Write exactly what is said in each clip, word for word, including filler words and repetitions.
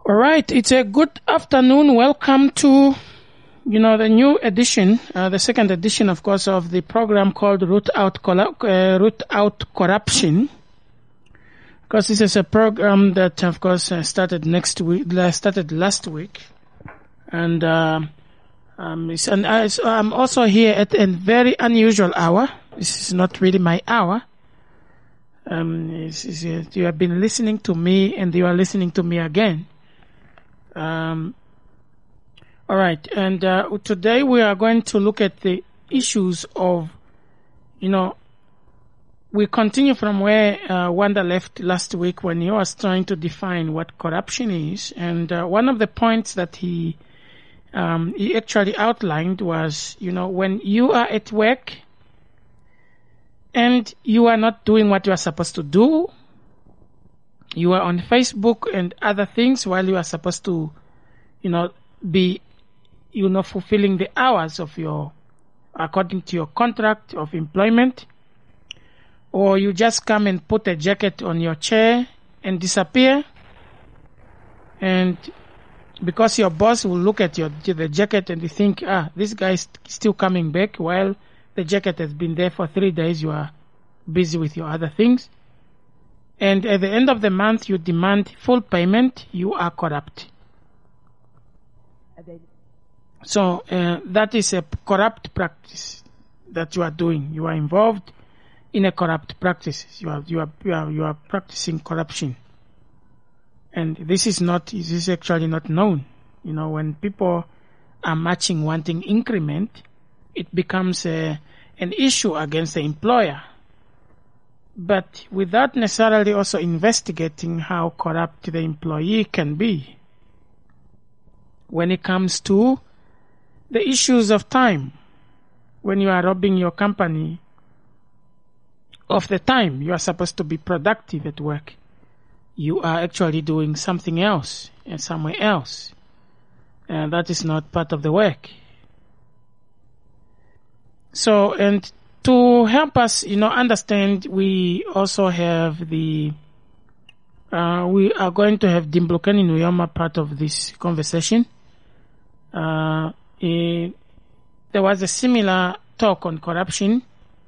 All right, it's a good afternoon. Welcome to, you know, the new edition, uh, the second edition, of course, of the program called Root Out, Colla- uh, Root Out Corruption. Because this is a program that, of course, uh, started next week, uh, started last week, and uh, um, it's an, uh, it's, I'm also here at a very unusual hour. This is not really my hour. Um, it's, it's, uh, you have been listening to me, and you are listening to me again. Um, all right, and uh, today we are going to look at the issues of, you know, we continue from where uh, Wanda left last week when he was trying to define what corruption is, and uh, one of the points that he um, he actually outlined was, you know, when you are at work and you are not doing what you are supposed to do. You are on Facebook and other things while you are supposed to, you know, be, you know, fulfilling the hours of your, according to your contract of employment. Or you just come and put a jacket on your chair and disappear. And because your boss will look at your the jacket and you think, ah, this guy is still coming back while the jacket has been there for three days. You are busy with your other things. And at the end of the month, you demand full payment, you are corrupt. So uh, that is a corrupt practice that you are doing. You are involved in a corrupt practice. You are you are you are, you are practicing corruption. And this is not this is actually not known. You know, when people are matching wanting increment, it becomes a, an issue against the employer. But without necessarily also investigating how corrupt the employee can be when it comes to the issues of time. When you are robbing your company of the time you are supposed to be productive at work, you are actually doing something else and somewhere else. And that is not part of the work. So, and to help us, you know, understand, we also have the, uh, we are going to have Dimblokeni Nuyoma part of this conversation. Uh, eh, there was a similar talk on corruption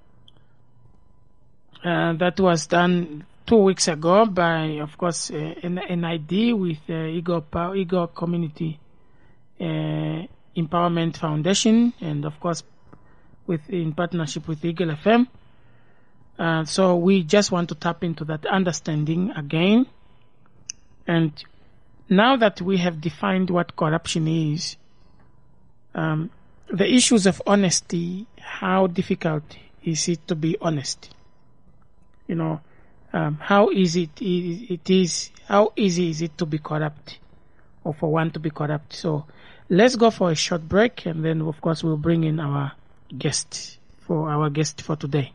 uh, that was done two weeks ago by, of course, uh, N I D with uh, Igor, pa- Igor Community uh, Empowerment Foundation, and of course, with in partnership with Eagle F M. Uh, so we just want to tap into that understanding again. And now that we have defined what corruption is, um, the issues of honesty, how difficult is it to be honest? You know, um, how easy it is, it is, how easy is it to be corrupt, or for one to be corrupt? So let's go for a short break, and then of course we'll bring in our guest for our guest for today.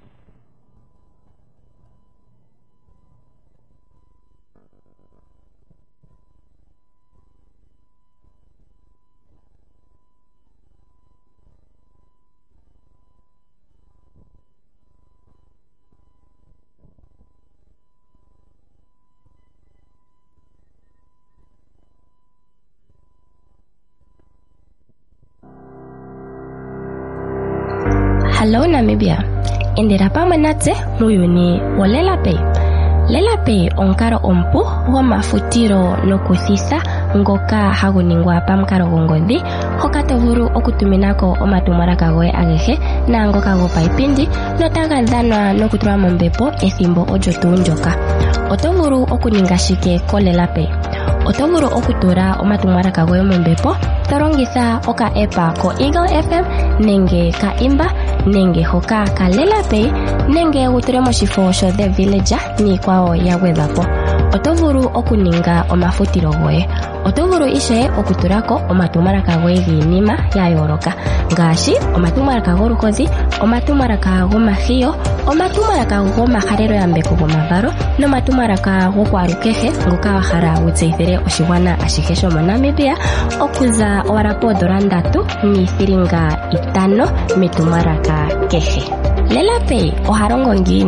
Hello Namibia, indira pamwe natse muyuni wo LelaPay. LelaPay onkalo ompu gomafutilo nokuthitha ngoka hagu ningwa pamukalo gongodhi, hoka to vulu okutuminako omatumwalaka goye agehe naangoka gopaipindi notaga dhanwa nokutulwa mombepo ethimbo olyo tuu ndyoka. Oto vulu okuninga shike ko LelaPay. Oto vulu okutula omatumwalaka goye mombepo to longitha oka app ko Eagle F M nenge ka Imba nenge hoka ka LelaPay nenge wutule moshifo sho The Villager niikwawo ya gwedhwapo. Oto vulu okuninga omafutilo goye. Oto vulu ishe okutulako omatumwalaka goye giinima ya yooloka ngaashi omatumwalaka goluhodhi, omatumwalaka gomahiyo, omatumwalaka gomahalelo yambeko gomavalo nomatumwalaka gokwalukehe ngoka wahala wutseyithile oshigwana ashihe shomo Namibia okuza owala poondola ndatu niithilinga itano metumwalaka kehe. LelaPay ohalongo ngiini?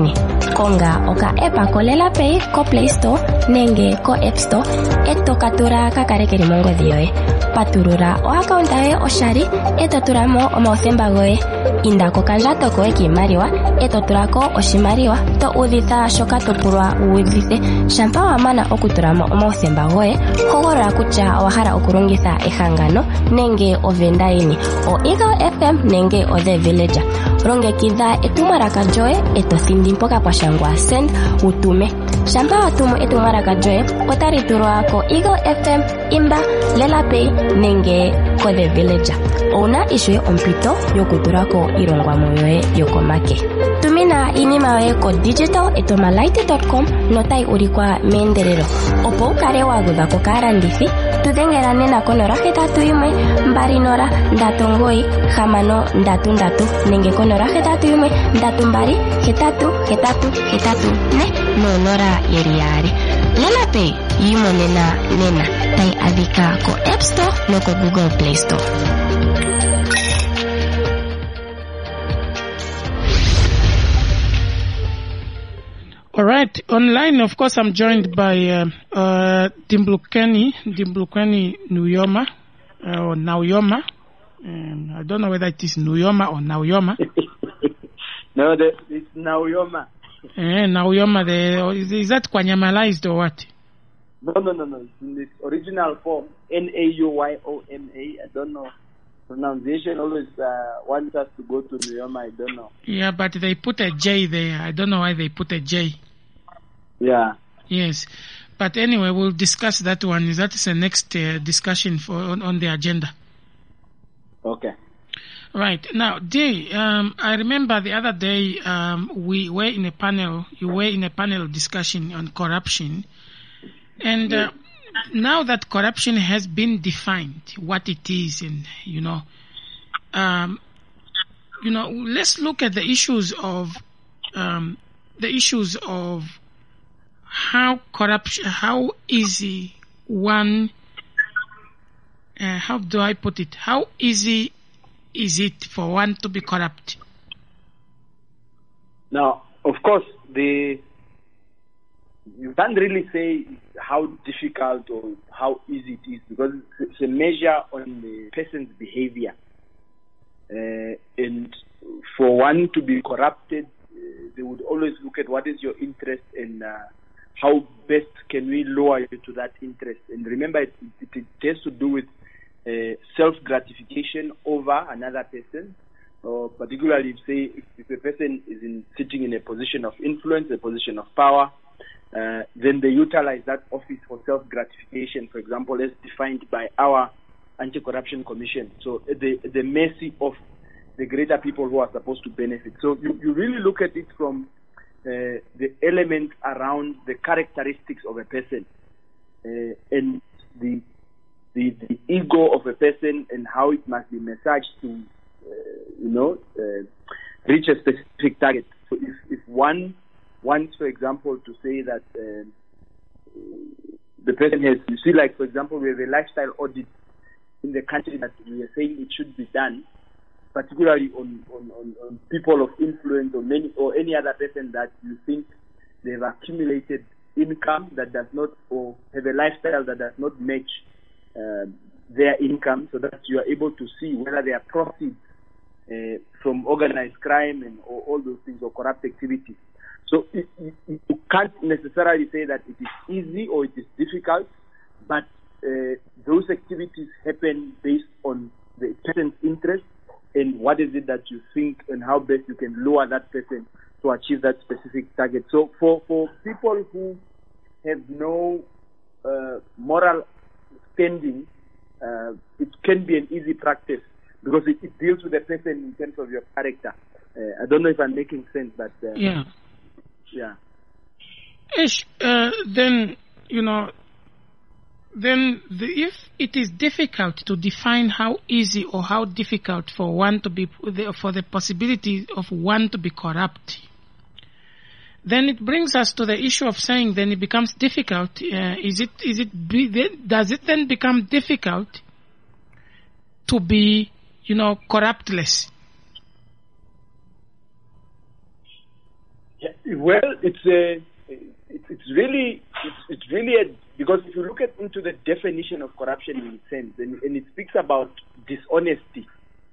konga oka epa ko Lela Pay ko Play Store nenge ko App Store eto katura kakarekeri mongodhi yoye. Patulula o account yoye oshali eto tulamo omauthemba goye. Inda ko kandjato koye kiimaliwa eto tulako oshimaliwa to udhitha shoka to pulwa uudhithe. Shampa wa mana okutulamo omauthemba goye, hogolola kutya owahala okulongitha ehangano nenge ovenda yini, o Eagle F M nenge o The Villager. Longekidha etumwalaka lyoye eto thindi mpoka pwa shangwa send utume. Shampa watumu etumwalaka lyoye otali tulwa ko Eagle F M, Imba, Lela Pay nenge ko The Villager. Ouna ishuye ompito yokutulako ilongwamo yoye yokomake. Tumina inima yoye ko digital etomalight dot com notai ulikwa meendelelo. Opo ukale wagudha ko kaalandithi, tudhengela nena ko nola hetatu yimwe mbali nola ndatu omugoyi hamano ndatu ndatu nenge ko nola hetatu yimwe ndatu mbali hetatu hetatu hetatu ne nonola yeli yaali. Lela Pay yimonena nena tai adhika ko App Store no ko Google Play Store. All right. Online, of course, I'm joined by uh, uh, Dimblukeni, Dimblukeni Nuyoma, uh, or Nauyoma. Um, I don't know whether it is Nuyoma or Nauyoma. No, the, it's Nauyoma. Eh, Nauyoma. The, is, is that Kwanyamalized or what? No, no, no, no. It's in its original form, N A U Y O M A. I don't know. Pronunciation always uh, wants us to go to Nuyoma. I don't know. Yeah, but they put a J there. I don't know why they put a J. Yeah. Yes. But anyway, we'll discuss that one. That is the next uh, discussion for on, on the agenda. Okay. Right. Now, Day, um, I remember the other day um, we were in a panel, you were in a panel discussion on corruption. And uh, now that corruption has been defined, what it is, and, you know, um, you know, let's look at the issues of, um, the issues of how corruption, how easy one, uh, how do I put it? How easy is it for one to be corrupt? Now, of course, the you can't really say how difficult or how easy it is because it's a measure on the person's behavior. Uh, and for one to be corrupted, uh, they would always look at what is your interest and uh, how best can we lower you to that interest. And remember, it, it, it has to do with uh, self-gratification over another person. Or particularly, if, say, if, if a person is in, sitting in a position of influence, a position of power, uh, then they utilize that office for self-gratification, for example, as defined by our Anti-Corruption Commission. So at the, at the mercy of the greater people who are supposed to benefit. So you, you really look at it from uh, the element around the characteristics of a person uh, and the, the the ego of a person and how it must be massaged to, uh, you know, uh, reach a specific target. So if, if one wants, for example, to say that uh, the person has, you see, like, for example, we have a lifestyle audit in the country that we are saying it should be done, particularly on, on, on, on people of influence or many or any other person that you think they've accumulated income that does not, or have a lifestyle that does not match uh, their income, so that you are able to see whether there are proceeds uh, from organized crime and or all those things or corrupt activities. So it, it, you can't necessarily say that it is easy or it is difficult, but uh, those activities happen based on the person's interest and what is it that you think and how best you can lure that person to achieve that specific target. So for, for people who have no uh, moral standing, uh, it can be an easy practice because it, it deals with the person in terms of your character. Uh, I don't know if I'm making sense, but uh, yeah. Yeah. Ish, uh, then, you know, then the, if it is difficult to define how easy or how difficult for one to be, for the possibility of one to be corrupt, then it brings us to the issue of saying then it becomes difficult. Uh, is it, is it, be, does it then become difficult to be, you know, corruptless? Yeah, Well, it's a, it's really, it's, it's really a, because if you look at into the definition of corruption in its sense, and, and it speaks about dishonesty,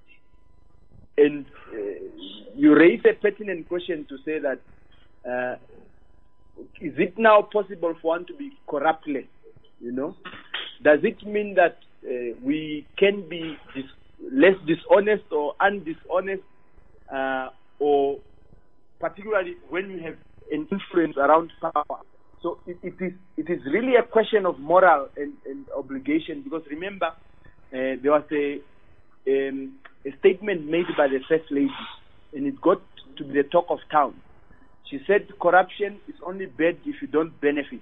and uh, you raise a pertinent question to say that uh, is it now possible for one to be corruptless? You know, does it mean that uh, we can be dis- less dishonest or undishonest, uh, or particularly when you have an influence around power? So it, it is it is really a question of moral and, and obligation, because remember, uh, there was a um, a statement made by the First Lady, and it got to be the talk of town. She said corruption is only bad if you don't benefit.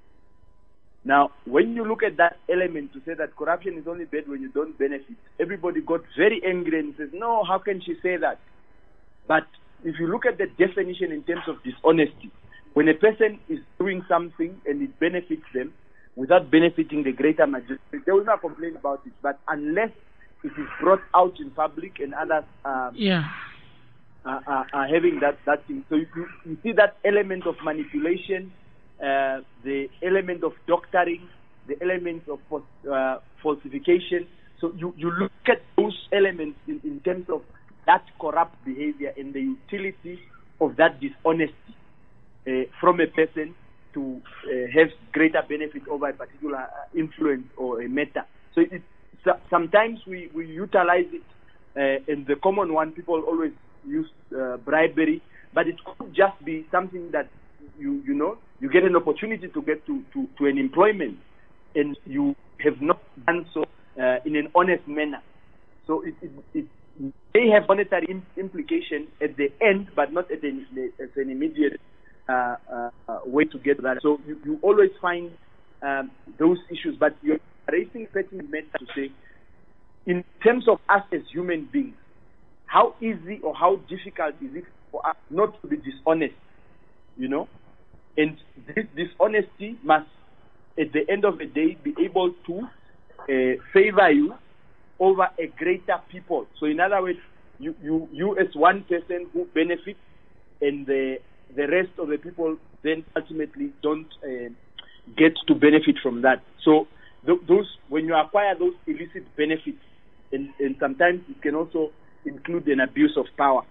Now, when you look at that element to say that corruption is only bad when you don't benefit, everybody got very angry and says, no, how can she say that? But if you look at the definition in terms of dishonesty, when a person is doing something and it benefits them without benefiting the greater majority, they will not complain about it. But unless it is brought out in public and others um, yeah. are, are, are having that, that thing. So you, you see that element of manipulation, uh, the element of doctoring, the element of uh, falsification. So you, you look at those elements in, in terms of that corrupt behavior and the utility of that dishonesty uh, from a person to uh, have greater benefit over a particular uh, influence or a matter. So it, so sometimes we, we utilize it, uh, and the common one, people always use uh, bribery, but it could just be something that you you know, you get an opportunity to get to, to, to an employment, and you have not done so uh, in an honest manner. So it, it, it may have monetary im- implication at the end, but not at, the, at an immediate uh, uh, uh, way to get that. So you, you always find um, those issues, but you're raising pertinent matter to say, in terms of us as human beings, how easy or how difficult is it for us not to be dishonest, you know? And this dishonesty must, at the end of the day, be able to uh, favor you over a greater people. So in other words, you, you, you as one person who benefits, and the, the rest of the people then ultimately don't uh, get to benefit from that. So th- those, when you acquire those illicit benefits, and, and sometimes it can also include an abuse of power.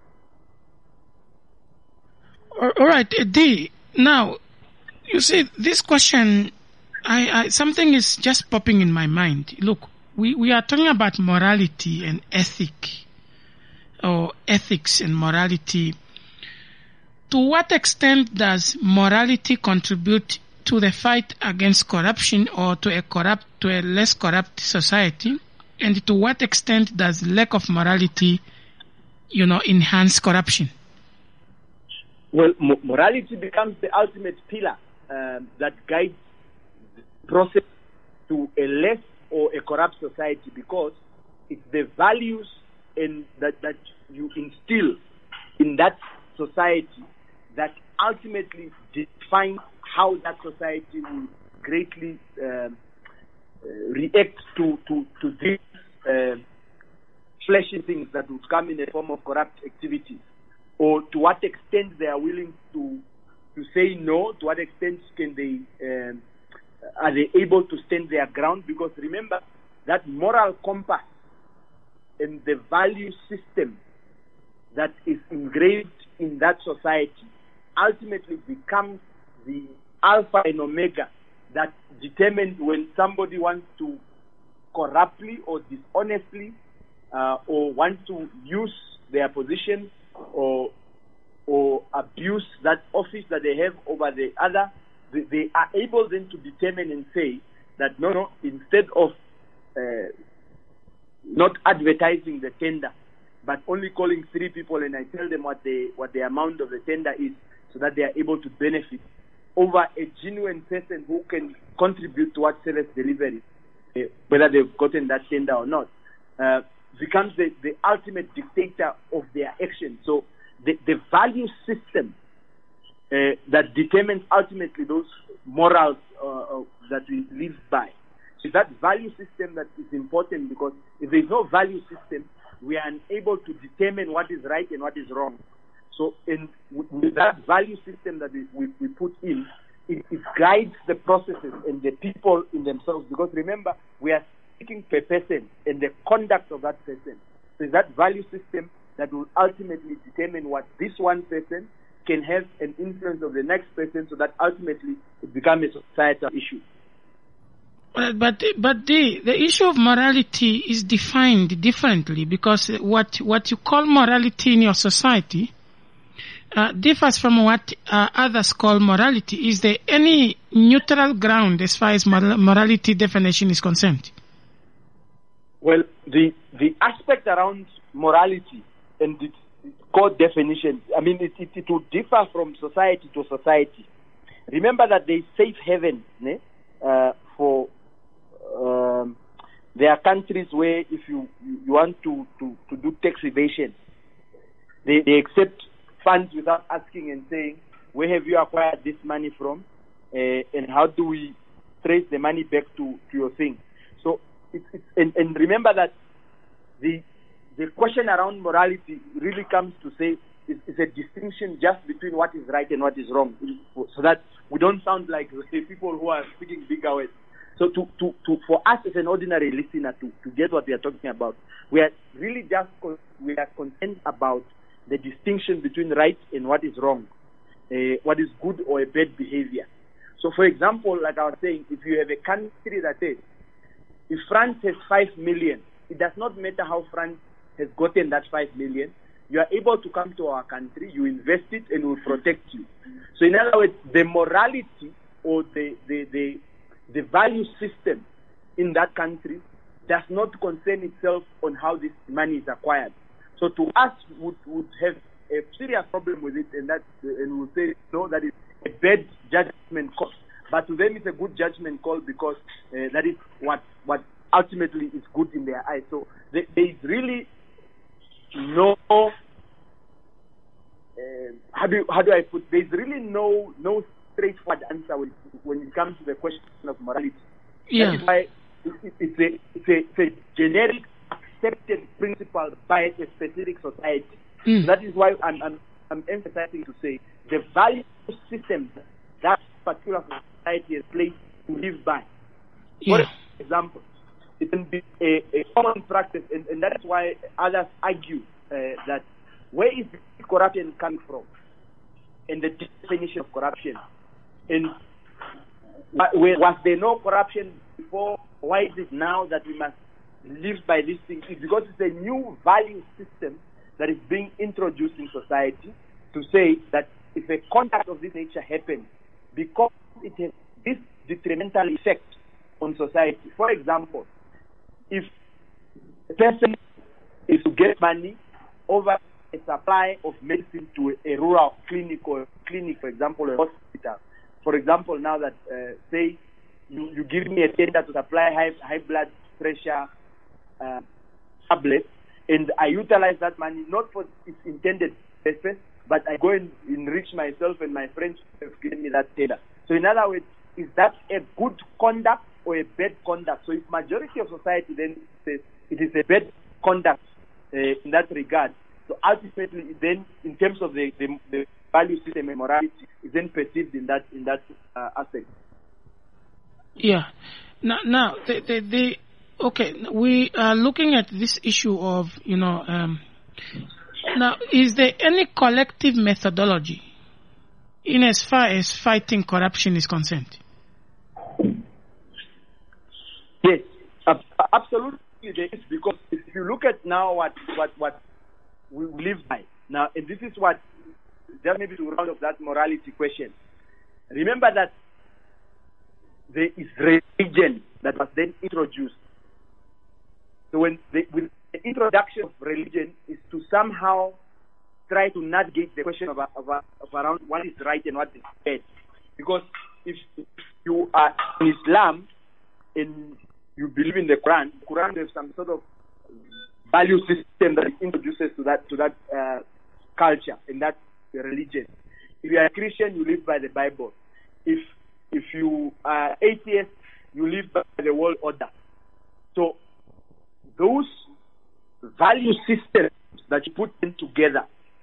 All right, D. Now, you see, this question, I, I something is just popping in my mind. Look, we, we are talking about morality and ethic, or ethics and morality. To what extent does morality contribute to the fight against corruption, or to a corrupt, to a less corrupt society? And to what extent does lack of morality, you know, enhance corruption? Well, mo- morality becomes the ultimate pillar um, that guides the process to a less or a corrupt society, because it's the values in that, that you instill in that society that ultimately define how that society will greatly um, uh, react to, to, to these uh, fleshy things that would come in the form of corrupt activities, or to what extent they are willing to to say no, to what extent can they um, are they able to stand their ground? Because remember, that moral compass and the value system that is engraved in that society ultimately becomes the alpha and omega that determines when somebody wants to corruptly or dishonestly uh, or want to use their position or or abuse that office that they have over the other. They, they are able then to determine and say that no, no, instead of uh, not advertising the tender, but only calling three people and I tell them what the what the amount of the tender is, so that they are able to benefit over a genuine person who can contribute towards service delivery, uh, whether they've gotten that tender or not, uh, becomes the, the ultimate dictator of their action. So the, the value system uh, that determines ultimately those morals uh, uh, that we live by. So that value system that is important, because if there is no value system, we are unable to determine what is right and what is wrong. So in with that value system that we, we, we put in, it, it guides the processes and the people in themselves. Because remember, we are speaking per person and the conduct of that person. So it's that value system that will ultimately determine what this one person can have an influence of the next person, so that ultimately it becomes a societal issue. Well, but but the the issue of morality is defined differently, because what what you call morality in your society uh, differs from what uh, others call morality. Is there any neutral ground as far as moral, morality definition is concerned? Well, the the aspect around morality and its core definition, I mean, it, it, it will differ from society to society. Remember that there is safe haven ne? Uh, for um, there are countries where if you, you want to, to, to do tax evasion, they, they accept funds without asking and saying, where have you acquired this money from, uh, and how do we trace the money back to, to your thing? So, it's, it's, and, and remember that the the question around morality really comes to say it's, it's a distinction just between what is right and what is wrong, so that we don't sound like the people who are speaking bigger words. So to, to, to for us as an ordinary listener to, to get what we are talking about, we are really just con- we are concerned about the distinction between right and what is wrong, uh, what is good or a bad behavior. So for example, like I was saying, if you have a country that says, if France has five million, it does not matter how France has gotten that five million, you are able to come to our country, you invest it, and we will protect you. So in other words, the morality or the, the, the, the value system in that country does not concern itself on how this money is acquired. So to us, would would have a serious problem with it, and that and we'll say no, that is a bad judgment call. But to them, it's a good judgment call because uh, that is what what ultimately is good in their eyes. So there, there is really no uh, how do how do I put? There is really no no straightforward answer when, when it comes to the question of morality. Yeah. That is why it, it's a it's a, it's a generic accepted principle by a specific society. Mm. That is why I'm, I'm I'm emphasizing to say the value system that particular society has placed to live by. Yeah. For example, it can be a, a common practice, and, and that's why others argue uh, that where is corruption coming from, and the definition of corruption, and was there no corruption before? Why is it now that we must live by this thing? It's because it's a new value system that is being introduced in society to say that if a conduct of this nature happens, because it has this detrimental effect on society. For example, if a person is to get money over a supply of medicine to a rural clinic or clinic, for example, a hospital. For example, now that uh, say you, you give me a tender to supply high high blood pressure uh, tablets, and I utilize that money not for its intended purpose, but I go and enrich myself and my friends who have given me that tender. So in other words, is that a good conduct or a bad conduct? So if majority of society then says it is a bad conduct uh, in that regard, so ultimately then in terms of the, the, the value system and morality is then perceived in that in that uh, aspect. Yeah. Now, now the, the, the okay, we are looking at this issue of, you know, um, now, is there any collective methodology in as far as fighting corruption is concerned? Yes, absolutely there is, because if you look at now what, what, what we live by, now, and this is what, just maybe to round up that morality question, remember that there is religion that was then introduced. So when the, with the introduction of religion is to somehow try to navigate the question of, of, of around what is right and what is bad. Because if you are in Islam and you believe in the Quran, the Quran has some sort of value system that introduces to that to that uh, culture and that religion. If you are a Christian, you live by the Bible. If if you are atheist, you live by the world order. So those value systems that you put in together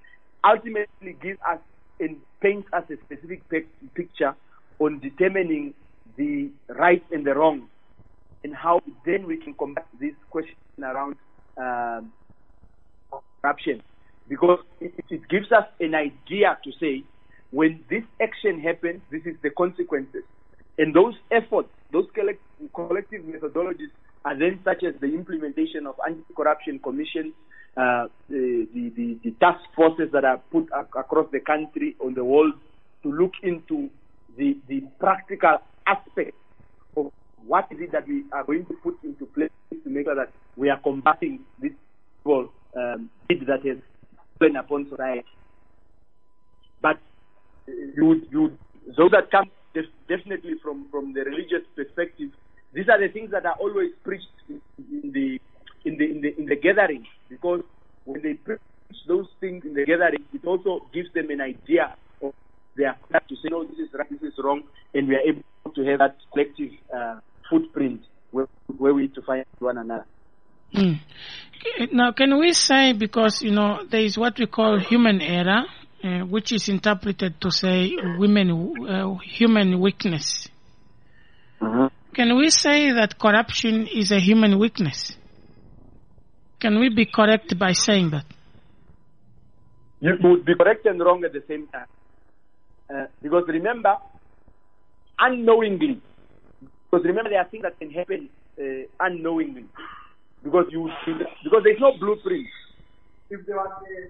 ultimately gives us and paints us a specific pic- picture on determining the right and the wrong, and how then we can combat this question around um, corruption, because it, it gives us an idea to say, when this action happens, this is the consequences. And those efforts, those collect, collective methodologies are then such as the implementation of anti-corruption commissions, uh, the, the, the, the task forces that are put ac- across the country, on the world, to look into the, the practical aspects of what is it that we are going to put into place to make sure that we are combating this evil um, deed that has fallen upon society. But you, you, those that come def- definitely from, from the religious perspective, these are the things that are always preached in, in the in the in the in the gathering, because when they preach those things in the gathering, it also gives them an idea of their path to say, no, this is right, this is wrong, and we are able to have that collective uh, footprint where, where we need to find one another. Mm. Now, can we say, because you know there is what we call human error, uh, which is interpreted to say women uh, human weakness. Uh-huh. Can we say that corruption is a human weakness? Can we be correct by saying that? You would be correct and wrong at the same time. Uh, because remember, unknowingly, because remember there are things that can happen uh, unknowingly. Because you, because there's no blueprint. If there was a,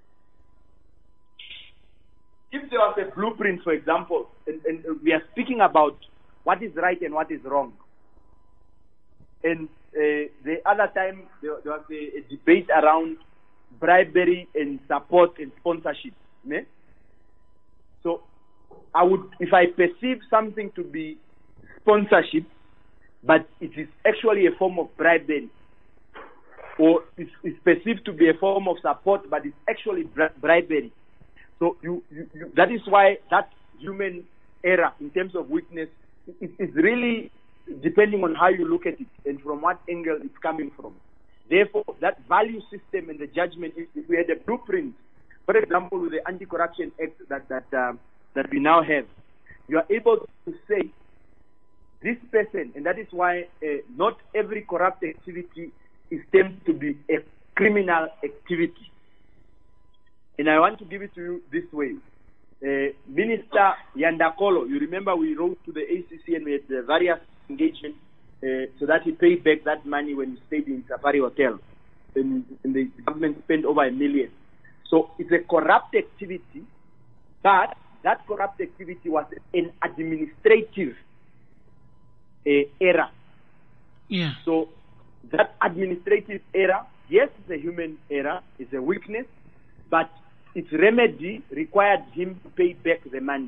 if there was a blueprint, for example, and, and we are speaking about what is right and what is wrong. And uh, the other time, there, there was a, a debate around bribery and support and sponsorship. Ne? So, I would, if I perceive something to be sponsorship, but it is actually a form of bribery, or it's, it's perceived to be a form of support, but it's actually bri- bribery. So, you, you, you, that is why that human error in terms of weakness, it, it's really depending on how you look at it and from what angle it's coming from. Therefore, that value system and the judgment, if, if we had a blueprint, for example, with the Anti-Corruption Act that that uh, that we now have, you are able to say this person, and that is why uh, not every corrupt activity is termed to be a criminal activity. And I want to give it to you this way. Uh, Minister Yandakolo, you remember we wrote to the A C C and we had uh, various engagements uh, so that he paid back that money when he stayed in Safari Hotel. And, and the government spent over a million. So it's a corrupt activity, but that corrupt activity was an administrative uh, error. Yeah. So that administrative error, yes, it's a human error, it's a weakness, but its remedy required him to pay back the money.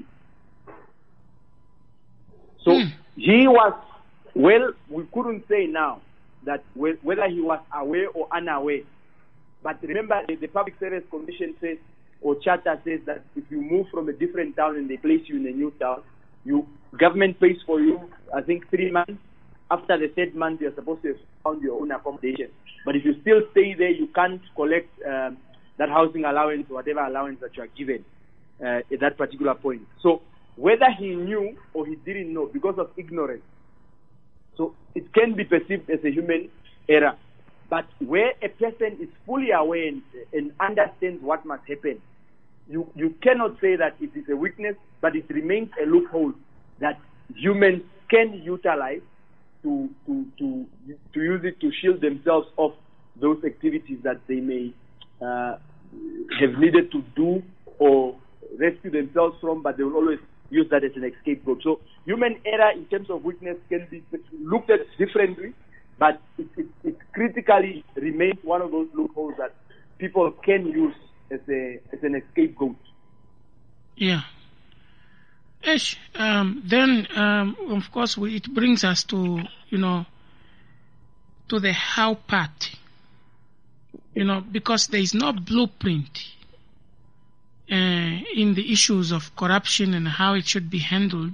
So mm. he was, well, we couldn't say now that whether he was aware or unaware. But remember, the Public Service Commission says, or charter says that if you move from a different town and they place you in a new town, you government pays for you, I think, three months. After the third month, you're supposed to have found your own accommodation. But if you still stay there, you can't collect um, that housing allowance, whatever allowance that you are given uh, at that particular point. So whether he knew or he didn't know because of ignorance, so it can be perceived as a human error. But where a person is fully aware and, and understands what must happen, you, you cannot say that it is a weakness, but it remains a loophole that humans can utilize to, to, to, to use it to shield themselves off those activities that they may uh, have needed to do or rescue themselves from, but they will always use that as an scapegoat. So human error in terms of weakness can be looked at differently, but it, it, it critically remains one of those loopholes that people can use as a as an scapegoat. Yeah. Ish, um, then, um, of course, we, it brings us to, you know, to the how part. You know, because there is no blueprint uh, in the issues of corruption and how it should be handled,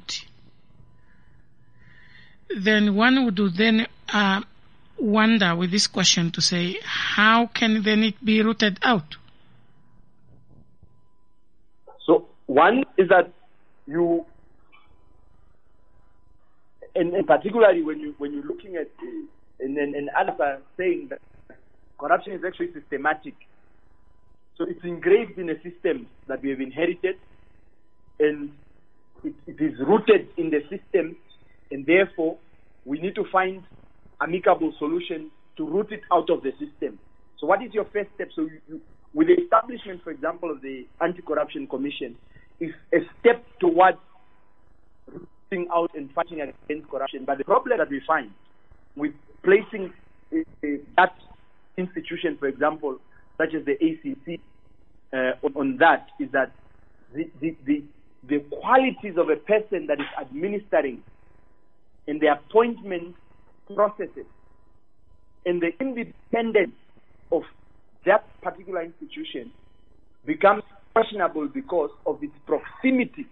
then one would then uh, wonder with this question to say, how can then it be rooted out? One is that you, and, and particularly when you when you're looking at, uh, and and, and others are saying that corruption is actually systematic. So it's engraved in a system that we have inherited, and it, it is rooted in the system, and therefore we need to find amicable solutions to root it out of the system. So what is your first step? So you, you, with the establishment, for example, of the Anti-Corruption Commission, is a step towards rooting out and fighting against corruption. But the problem that we find with placing uh, uh, that institution, for example, such as the A C C, uh, on, on that, is that the, the, the, the qualities of a person that is administering and the appointment processes and the independence of that particular institution becomes questionable because of its proximity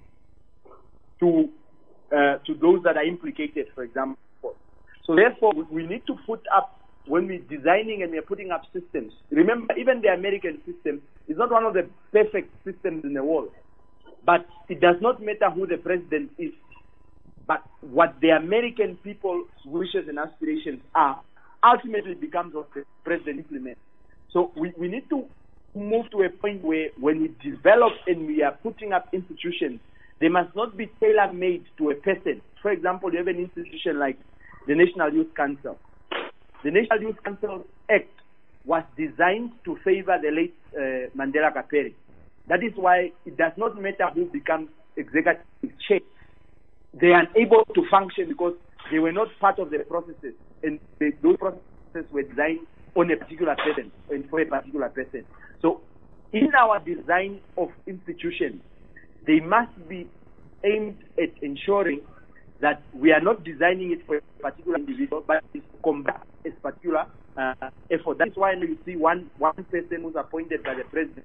to uh, to those that are implicated, for example. So therefore, we need to put up, when we're designing and we're putting up systems, remember, even the American system is not one of the perfect systems in the world. But it does not matter who the president is, but what the American people's wishes and aspirations are ultimately becomes what the president implements. So we, we need to move to a point where when we develop and we are putting up institutions, they must not be tailor-made to a person. For example, you have an institution like the National Youth Council. The National Youth Council Act was designed to favor the late uh, Mandela Kapere. That is why it does not matter who becomes executive chair. They are unable to function because they were not part of the processes, and they, those processes were designed on a particular person and for a particular person. So in our design of institutions, they must be aimed at ensuring that we are not designing it for a particular individual, but it's to combat a particular uh, effort. That's why you see one, one person who's appointed by the president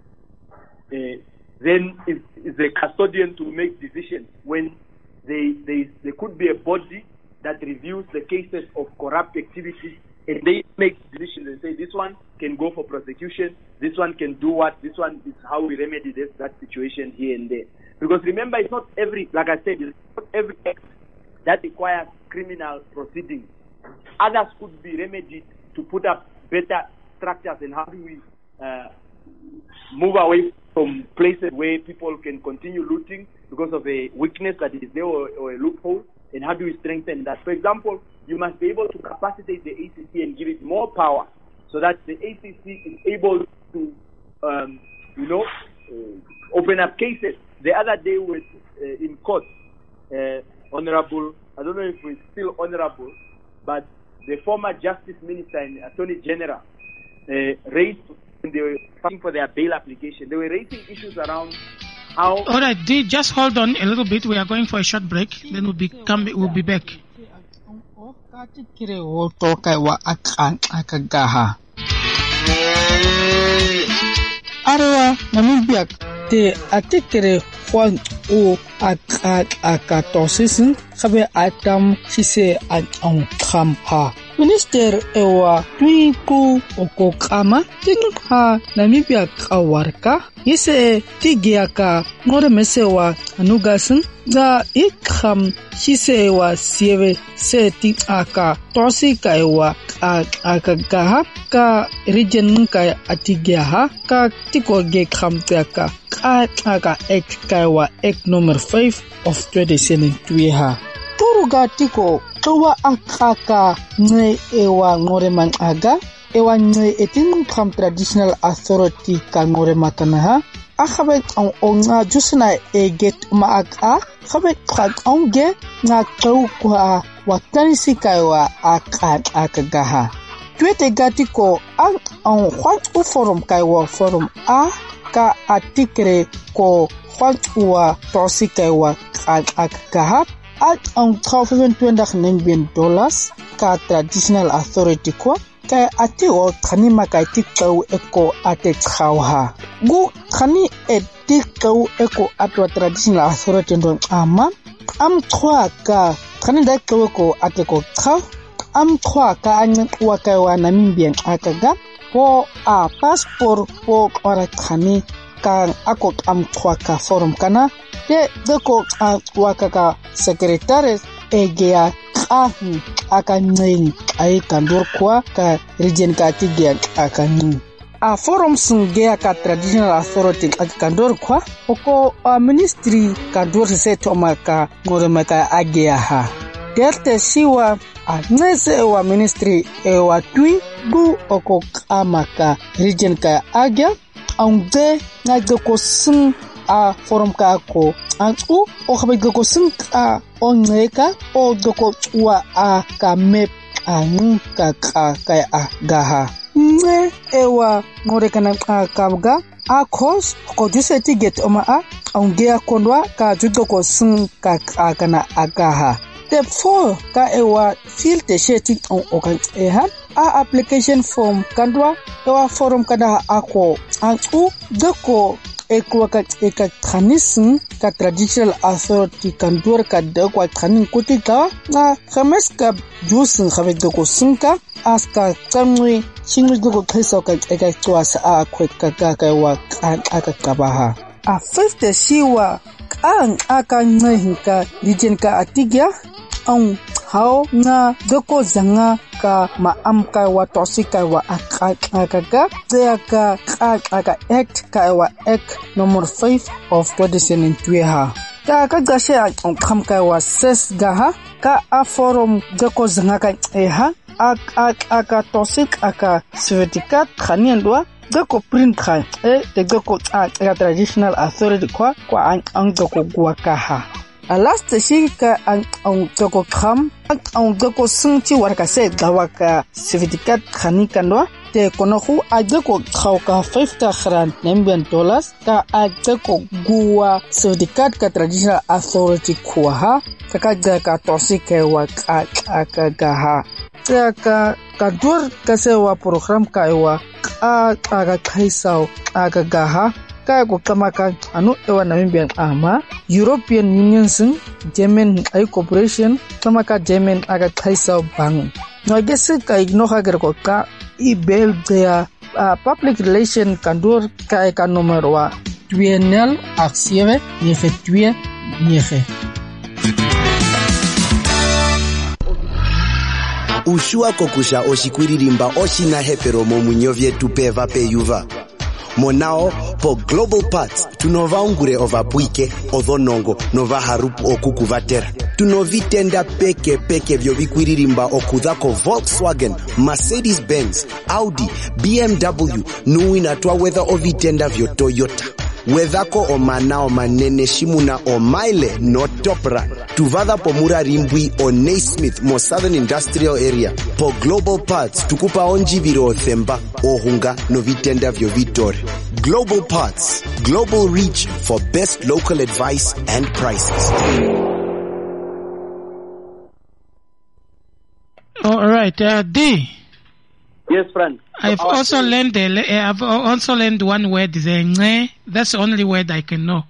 uh, then is, is the custodian to make decisions when they, they, there could be a body that reviews the cases of corrupt activities, and they make decisions and say this one can go for prosecution, this one can do what, this one is how we remedy this, that situation here and there. Because remember, it's not every, like I said, it's not every act that requires criminal proceedings. Others could be remedied to put up better structures, and how do we uh, move away from places where people can continue looting because of a weakness that is there, or, or a loophole, and how do we strengthen that? For example, you must be able to capacitate the A C C and give it more power so that the A C C is able to, um, you know, uh, open up cases. The other day was uh, in court, uh, Honorable, I don't know if it's still Honorable, but the former Justice Minister and Attorney General uh, raised, when they were fighting for their bail application, they were raising issues around how... All right, Dee, just hold on a little bit. We are going for a short break. Then we'll be, come, we'll be back. Arawa Namibia te atikere Juan o akatosisin kabe atam sise an kamha Minister ewa tuiku okokama tinha Namibia kawarka yese tigiaka ngore mesewa anugasin ga ikham sise wa sieve se ti aka tosi kaiwa akagaha ka region ka atigiaha ka tiko ge khamtaka ka aka ek kaiwa ek number five of twenty seventy-two ha turuga tiko towa akaka ne ewa ngore man aga ewa ne etin kham traditional authority ka ngore matanaha akhabe onga jusna eget maaka khabe khak onge na tau kwa watanisi kaiwa aka akagaha twete gatiko ang ang khwat u forum kaiwa forum a ka atikre ko khwat wa tosi kaiwa akagaha at ang twelve million dollars ka traditional authority ko kay ati o khani makai tikau eko ate khawha gu khani etikau eko atwa traditional authority don ama am khwa ka khani da ko ate ko khaw am khwa ka an wa kai wa Namibian akaga po a passport po ora khani ka ako amtwa ka forum kana te deko amtwa ka secretary egea kahu akanyeng ai kandur kwa ka region ka tigya akanyeng a forum sungea ka traditional authority akandor kwa oko a ministry kandur se tomaka ngoremaka agea ha derte siwa a nese wa ministry e wa tui bu oko amaka region ka agea aunde na deko sung a forum ka ko antu o khabe deko sung a oneka o deko wa a ka map a ka ka ka a gaha ne ewa ngorekana kabga a khos ko juseti get oma a aungea kondwa ka judo ko sun ka kana agaha step four ka ewa fill the sheting on okan eha a application form kandwa ewa forum kada ako antu deko ekwa ka eka khanisin ka traditional authority kandur ka dekwa khanin kutika na khames ka jusin khabe deko sunka aska tsamwe chingwe deko khisa ka eka twasa a kwet ka ka ka wa aka kabaha a fifth siwa kan aka nhinka region ka atigya ang how na deko zanga ka maamka wa tosika wa akaka ka ka act ka wa act number five of twenty seventeen ha ka ka gashe ang khamka wa ses gaha ka a forum deko zanga ka eha ak aka tosik aka certificate khaniandwa deko print khan e deko ka traditional authority kwa kwa ang deko gwa ka ha a last shi ka ang ang deko kham ang deko sungchi warka se dawaka certificate khani kanwa te kono khu a deko khauka five ta khran Namibian dollars ka a deko gwa certificate ka traditional authority kwa ha ka ka tosik wa ka ka ga ha ka kadur kasewa program kaiwa ka ka kaisau aga gaha ka ko kamaka anu ewa Namibian ama European Union sun German ai cooperation kamaka German aga kaisau bang no gese ka igno ha ger ko ka ibel dia public relation kandur ka ka numero wa twinel aksieve nefe twie nefe ushua kokusha oshikuririmba oshina hepero momunyovye tupeva peyuva monao po global parts tunova ungure ovapwike odhonongo nova harupu okukuvatera tunovitenda peke peke vyo vikuririmba okudhako Volkswagen, Mercedes-Benz, Audi, B M W nuwina twawedha ovitenda vyo Toyota wedhako omanao manene shimuna o maile no topra tuvadha pomura rimbwi o Naismith mo Southern Industrial Area po Global Parts tukupa onji viro themba ohunga no vitenda vyo Vitore. Global Parts, global reach for best local advice and prices. All right, uh, D. Yes, friend. I've so also learned the, I've also learned one word. The that's the only word I can know.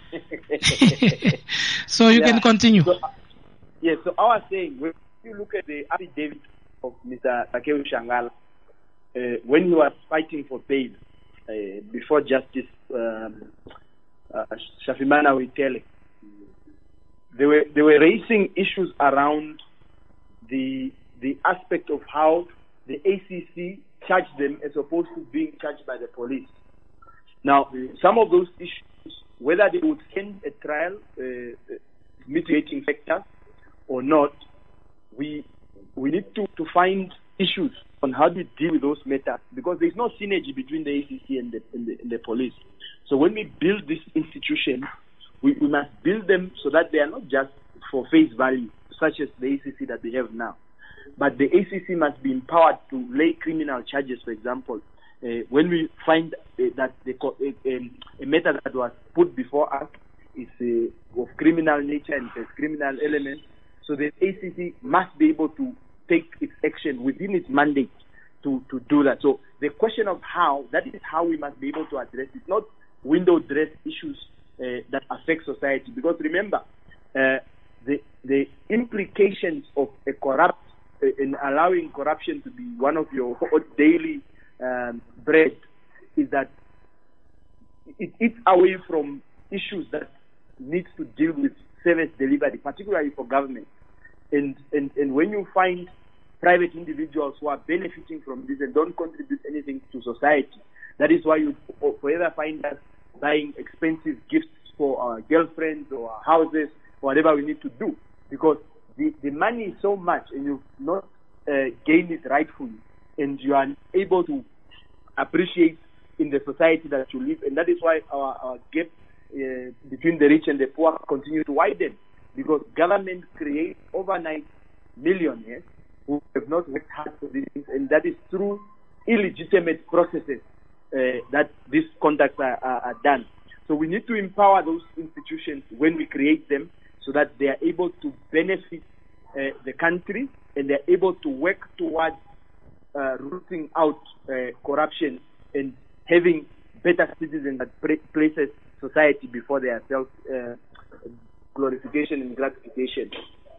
So you yeah. can continue. So, yes. So I was saying, when you look at the affidavit of Mister Takeru Shangala, uh, when he was fighting for bail uh, before Justice um, uh, Shafimana Witele, they were they were raising issues around the the aspect of how the A C C charged them as opposed to being charged by the police. Now, some of those issues, whether they would send a trial, uh, mitigating factors or not, we we need to, to find issues on how to deal with those matters, because there's no synergy between the A C C and the, and the, and the police. So when we build this institution, we, we must build them so that they are not just for face value, such as the A C C that they have now. But the A C C must be empowered to lay criminal charges, for example. Uh, when we find uh, that the, uh, um, a matter that was put before us is uh, of criminal nature and has criminal elements, so the A C C must be able to take its action within its mandate to, to do that. So the question of how, that is how we must be able to address it, not window dress issues uh, that affect society. Because remember, uh, the, the implications of a corrupt in allowing corruption to be one of your daily um, bread is that it eats away from issues that need to deal with service delivery, particularly for government. And, and, and when you find private individuals who are benefiting from this and don't contribute anything to society, that is why you forever find us buying expensive gifts for our girlfriends or our houses, or whatever we need to do, because the, the money is so much and you've not uh, gained it rightfully, and you are able to appreciate in the society that you live. And that is why our, our gap uh, between the rich and the poor continue to widen, because government creates overnight millionaires who have not worked hard for these things, and that is through illegitimate processes uh, that these contacts are, are, are done. So we need to empower those institutions when we create them, so that they are able to benefit uh, the country, and they're able to work towards uh, rooting out uh, corruption and having better citizens that places society before their self uh, glorification and gratification.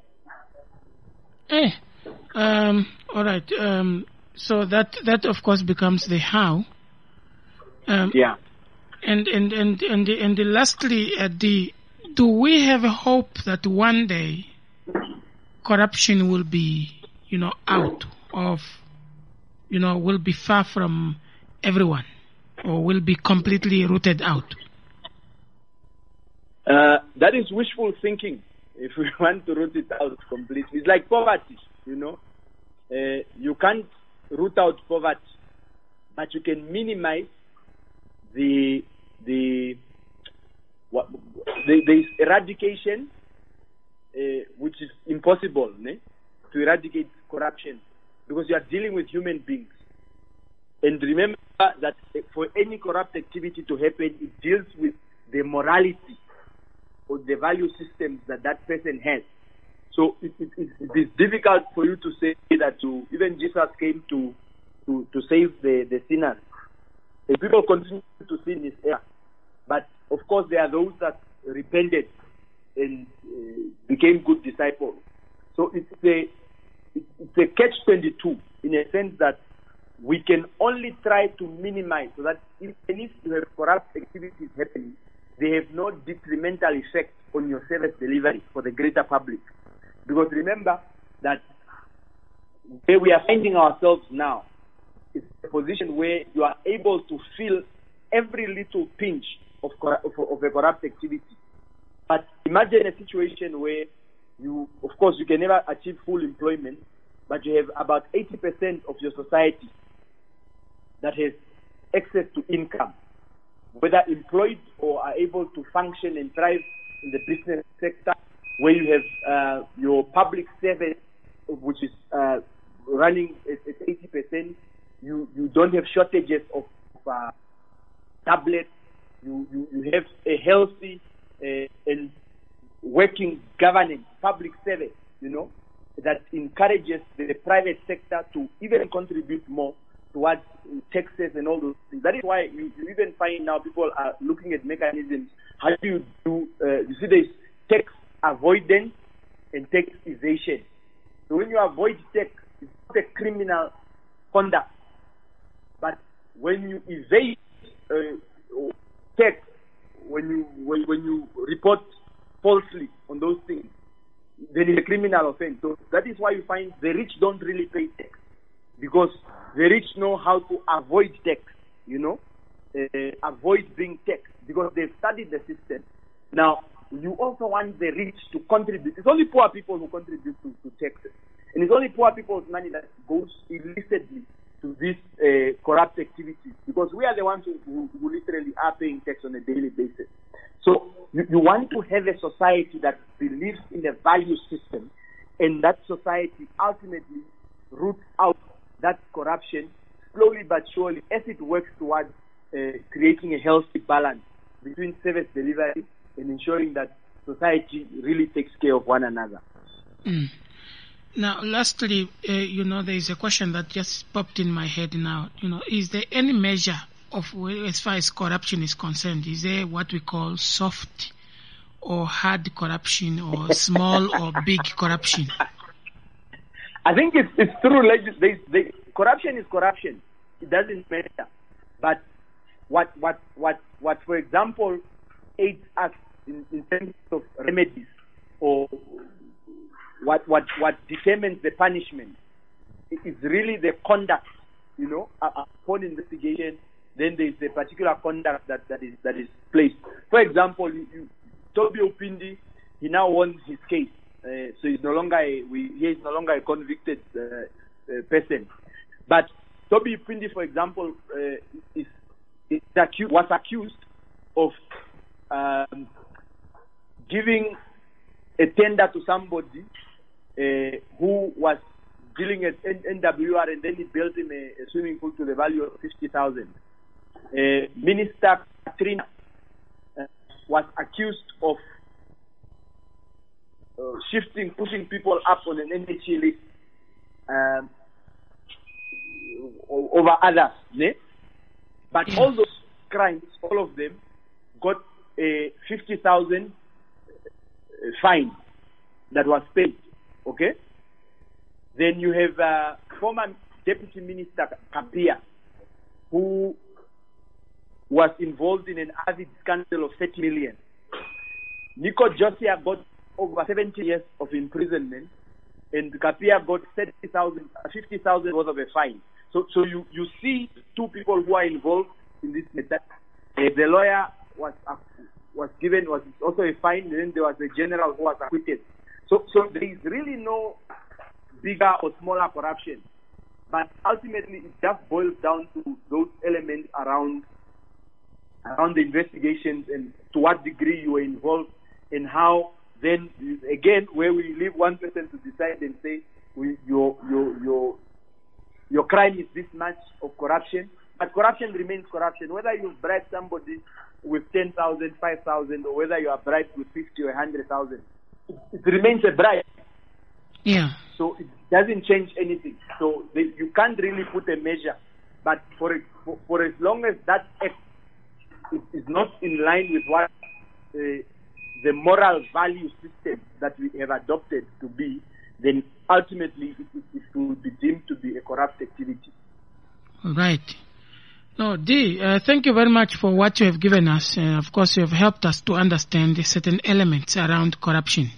Eh, um, all right. Um, so that that of course becomes the how. Um, yeah. And and and and and lastly, uh, the do we have a hope that one day corruption will be, you know, out of, you know, will be far from everyone, or will be completely rooted out? Uh, that is wishful thinking. If we want to root it out completely, it's like poverty. You know, uh, you can't root out poverty, but you can minimize the the what the, the eradication, uh, which is impossible, ne? to eradicate corruption, because you are dealing with human beings. And remember that for any corrupt activity to happen, it deals with the morality or the value systems that that person has. So it, it, it is difficult for you to say that to, even Jesus came to to, to save the, the sinners. And people continue to sin this era. But of course there are those that repented and uh, became good disciples. So it's a it's a catch twenty-two in a sense that we can only try to minimize, so that if any you have corrupt activities happening, they have no detrimental effect on your service delivery for the greater public. Because remember that where we are finding ourselves now is a position where you are able to feel every little pinch of, of, of a corrupt activity. But imagine a situation where you, of course, you can never achieve full employment, but you have about eighty percent of your society that has access to income, whether employed or are able to function and thrive in the business sector, where you have uh, your public service, which is uh, running at, at eighty percent. You, you don't have shortages of, of uh, tablets. You, you, you have a healthy uh, and working governance, public service, you know, that encourages the private sector to even contribute more towards taxes and all those things. That is why you, you even find now people are looking at mechanisms. How do you do, uh, you see there's tax avoidance and tax evasion. So when you avoid tax, it's not a criminal conduct. But when you evade uh, tax, when you when, when you report falsely on those things, then it's a criminal offense. So that is why you find the rich don't really pay tax, because the rich know how to avoid tax, you know, uh, avoid being taxed, because they've studied the system. Now, you also want the rich to contribute. It's only poor people who contribute to, to taxes. And it's only poor people's money that goes illicitly to these uh, corrupt activities, because we are the ones who, who, who literally are paying tax on a daily basis. So you, you want to have a society that believes in a value system, and that society ultimately roots out that corruption slowly but surely as it works towards uh, creating a healthy balance between service delivery and ensuring that society really takes care of one another. Mm. Now, lastly, uh, you know, there is a question that just popped in my head now. You know, is there any measure of, as far as corruption is concerned, is there what we call soft or hard corruption, or small or big corruption? I think it's, it's true. They, they, corruption is corruption. It doesn't matter. But what, what, what, what, for example, aids us in, in terms of remedies, or what, what, what determines the punishment, it is really the conduct, you know, upon investigation. Then there is a particular conduct that, that is that is placed. For example, you, you, Toby Upindi, he now won his case, uh, so he's no longer a, we, he is no longer a convicted uh, uh, person. But Toby Upindi, for example, uh, is, is accused, was accused of um, giving a tender to somebody uh, who was dealing at N W R, and then he built him a, a swimming pool to the value of fifty thousand. Uh, Minister Katrina uh, was accused of uh, shifting, pushing people up on an N H E list um, over others. Ne? But all those crimes, all of them, got a fifty thousand fine that was paid. Okay? Then you have uh, former Deputy Minister Kapia, who was involved in an avid scandal of thirty million. Nico Josia got over seventy years of imprisonment, and Kapia got thirty thousand, fifty thousand worth of a fine. So, so you, you see two people who are involved in this matter. Uh, the lawyer was uh, was given was also a fine, and then there was a general who was acquitted. So, so there is really no bigger or smaller corruption, but ultimately it just boils down to those elements around around the investigations and to what degree you were involved, and how then again where we leave one person to decide and say we, your your your your crime is this much of corruption, but corruption remains corruption. Whether you bribe somebody with ten thousand, five thousand, or whether you are bribed with fifty or a hundred thousand, it, it remains a bribe. Yeah. So it doesn't change anything. So they, you can't really put a measure. But for, for, for as long as that act is, is not in line with what uh, the moral value system that we have adopted to be, then ultimately it, it, it will be deemed to be a corrupt activity. Right. No, Dee, uh, thank you very much for what you have given us. Uh, of course, you have helped us to understand certain elements around corruption.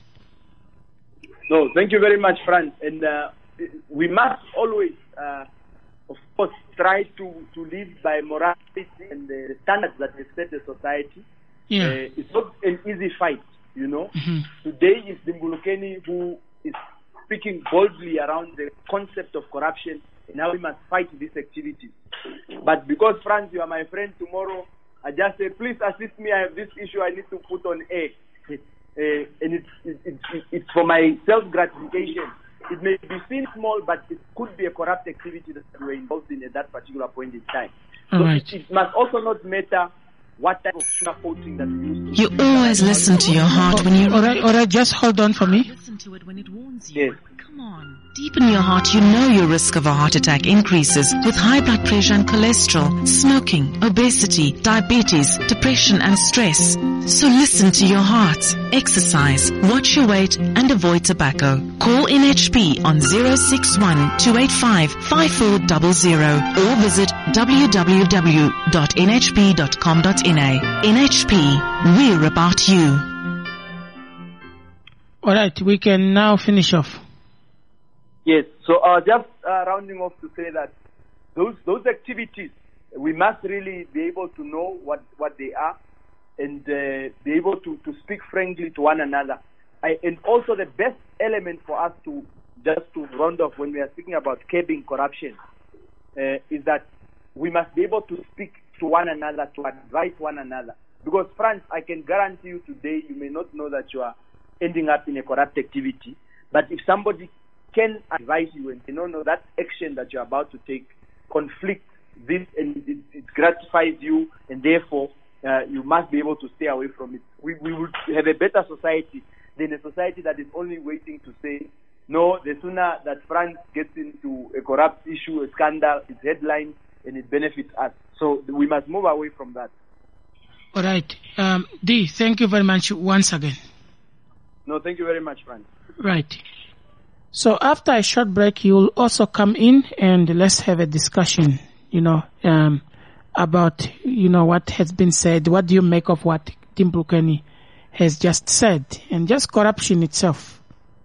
No, thank you very much, Franz. And uh, we must always, uh, of course, try to, to live by morality and the standards that we set the society. Yeah. Uh, it's not an easy fight, you know. Mm-hmm. Today is Dimbulukeni who is speaking boldly around the concept of corruption and how we must fight these activities. But because, Franz, you are my friend, tomorrow I just say, please assist me, I have this issue I need to put on air. Uh, and it's, it, it, it, it's for my self-gratification. It may be seen small, but it could be a corrupt activity that we're involved in at that particular point in time. All so right. it, it must also not matter what type of sugarcoating that we use. You always listen to your heart when you... All right, all right, just hold on for me. Listen to it when it warns you. Yes. Come on. Deep in your heart, you know your risk of a heart attack increases with high blood pressure and cholesterol, smoking, obesity, diabetes, depression and stress. So listen to your heart. Exercise, watch your weight and avoid tobacco. Call N H P on zero six one, two eight five, five four zero zero or visit w w w dot n h p dot com dot n a. N H P, we're about you. All right, we can now finish off. Yes, so uh, just uh, rounding off to say that those those activities, we must really be able to know what, what they are and uh, be able to, to speak frankly to one another. I, and also the best element for us to, just to round off when we are speaking about curbing corruption, uh, is that we must be able to speak to one another, to advise one another. Because, Franz, I can guarantee you today, you may not know that you are ending up in a corrupt activity, but if somebody can advise you and you know, know that action that you're about to take conflicts this and it, it gratifies you, and therefore uh, you must be able to stay away from it. We, we would have a better society than a society that is only waiting to say, no, the sooner that France gets into a corrupt issue, a scandal, it's headlines and it benefits us. So we must move away from that. All right. Um, Dee, thank you very much once again. No, thank you very much, Franz. Right. So after a short break, you will also come in and let's have a discussion, you know, um, about you know, what has been said? What do you make of what Timbukeni has just said? And just corruption itself.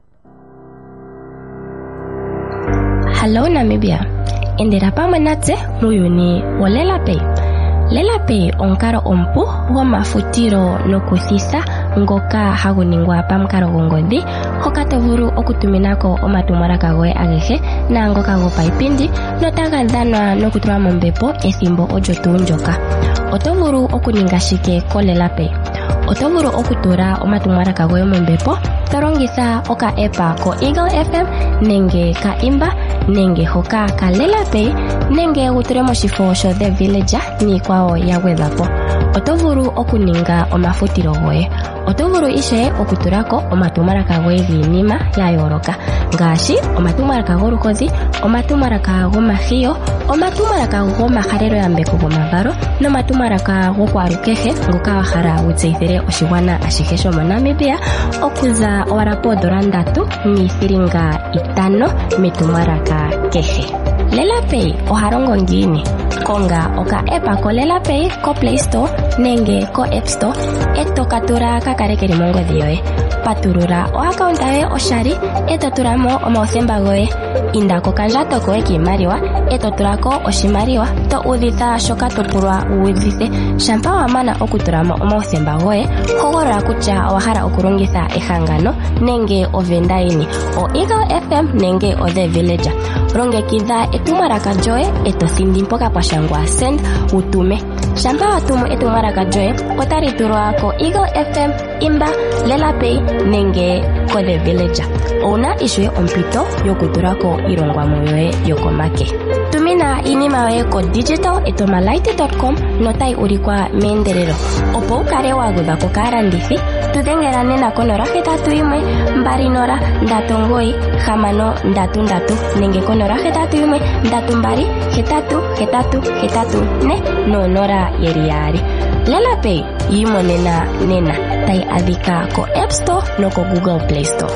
Hello Namibia. Indira pamwe natse muyuni wa LelaPay. LelaPay onkaro ompu gomafutiro nokuthitha ngoka hagu ningwa pamukalo gongodhi hoka to vulu okutuminako omatumwalaka goye agehe naangoka gopaipindi notaga dhanwa nokutulwa mombepo ethimbo olyo tuu ndyoka. Oto vulu okuninga shike ko LelaPay. Oto vulu okutula omatumwalaka goye mombepo to longitha oka epa ko Eagle F M nenge ka Imba nenge hoka ka LelaPay nenge utule moshifo sho The Villager niikwawo ya gwedhwapo. Oto vulu okuninga omafutiro goye. Oto vulu ishe okutulako omatumwalaka goye giinima ya yooloka ngaashi omatumwalaka goluhodhi, omatumwalaka gomahiyo, omatumwalaka gomahalelo yambeko gomavalo nomatumwalaka gokwalukehe ngoka wa hala wutseyithile oshigwana ashihe shomo Namibia okuza owala poondola ndatu niithilinga itano metumwalaka kehe. LelaPay ohalongo ngiini? Konga oka epa ko LelaPay ko Play Store nenge ko App Store eto katula kakale keli mongodhi yoye. Patulula o account yoye oshali eto tulamo omauthemba goye. Inda kokandjato koye kiimaliwa eto tulako oshimaliwa to udhitha shoka to pulwa uudhithe. Shampa wa mana okutulamo omauthemba goye, hogolola kutya owa hala okulongitha ehangano nenge ovenda yini, o Eagle F M nenge o The Villager. Longekidha etumwalaka lyoye eto thindi mpoka pwa shangwa send utume. Shampa watumu etumwalaka lyoye otali tulwa ko Eagle F M, Imba, LelaPay nenge ko The Villager. Ouna ishwe ompito yokutulako ilongwamo yoye yokomake. Tumina inima yoye ko digital etomalight dot com notai ulikwa meendelelo. Opo ukale wagudha ko kaalandithi, tudhengela nena ko nola hetatu yimwe mbali nola ndatu omugoyi hamano ndatu ndatu nenge ko nola hetatu yimwe ndatu mbali hetatu hetatu hetatu ne nonola yeli yaali. LelaPay yimonena nena tai adhika ko App Store no ko Google Play Store.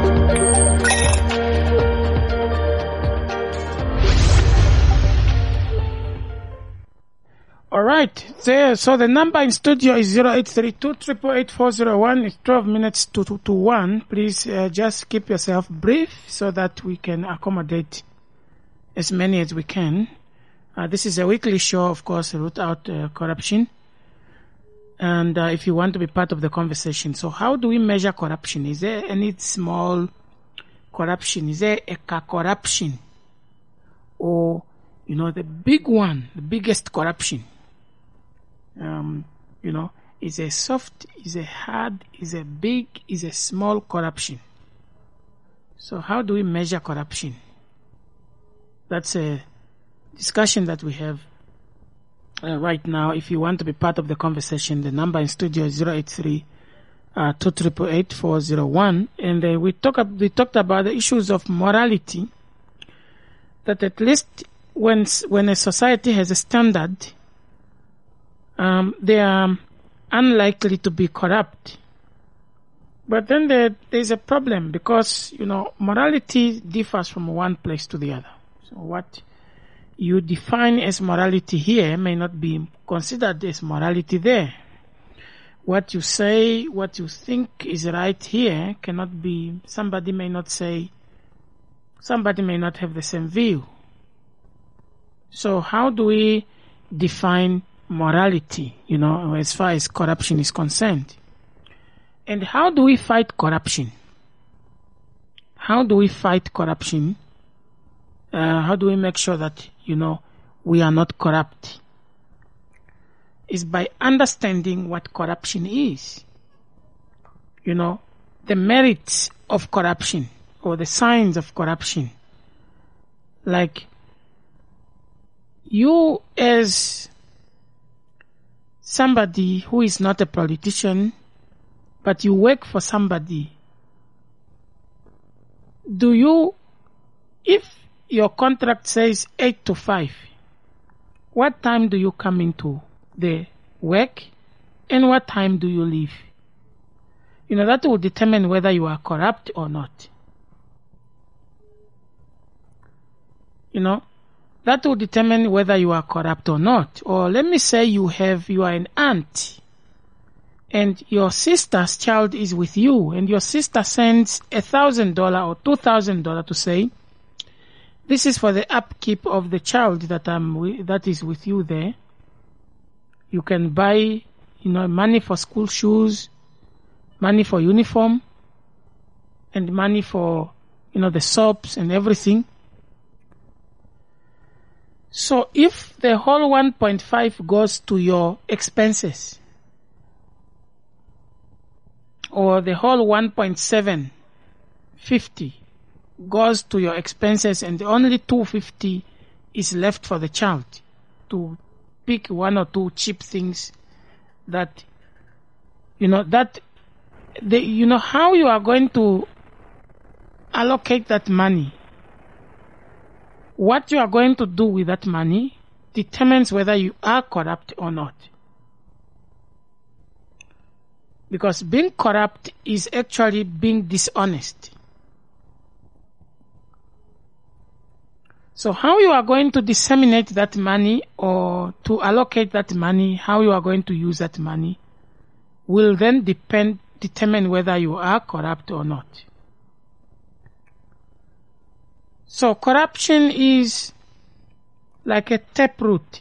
All right. So, so the number in studio is zero eight three two, eight eight eight, four zero one. It's twelve minutes to, to, to one. Please uh, just keep yourself brief so that we can accommodate as many as we can. Uh, this is a weekly show, of course, Root Out uh, Corruption. And uh, if you want to be part of the conversation. So how do we measure corruption? Is there any small corruption? Is there a corruption? Or, you know, the big one, the biggest corruption? Um, you know, is a soft, is a hard, is a big, is a small corruption. So how do we measure corruption? That's a discussion that we have uh, right now. If you want to be part of the conversation, the number in studio is zero eight three, two eight eight eight, four zero one. And uh, we, talk, we talked about the issues of morality, that at least when, when a society has a standard, Um, they are unlikely to be corrupt. But then there, there's a problem because, you know, morality differs from one place to the other. So what you define as morality here may not be considered as morality there. What you say, what you think is right here cannot be, somebody may not say, somebody may not have the same view. So how do we define morality, you know, as far as corruption is concerned? And how do we fight corruption? How do we fight corruption? Uh, how do we make sure that, you know, we are not corrupt? Is by understanding what corruption is. You know, the merits of corruption or the signs of corruption. Like, you as somebody who is not a politician, but you work for somebody, do you, if your contract says eight to five, what time do you come into the work and what time do you leave? You know, that will determine whether you are corrupt or not. You know, that will determine whether you are corrupt or not. Or let me say you have, you are an aunt, and your sister's child is with you, and your sister sends a thousand dollar or two thousand dollar to say, this is for the upkeep of the child that I'm with, that is with you there. You can buy, you know, money for school shoes, money for uniform, and money for, you know, the soaps and everything. So if the whole one point five goes to your expenses, or the whole one point seven fifty goes to your expenses, and only two fifty is left for the child to pick one or two cheap things that, you know, that the, you know, how you are going to allocate that money, what you are going to do with that money determines whether you are corrupt or not. Because being corrupt is actually being dishonest. So how you are going to disseminate that money or to allocate that money, how you are going to use that money, will then depend, determine whether you are corrupt or not. So corruption is like a taproot.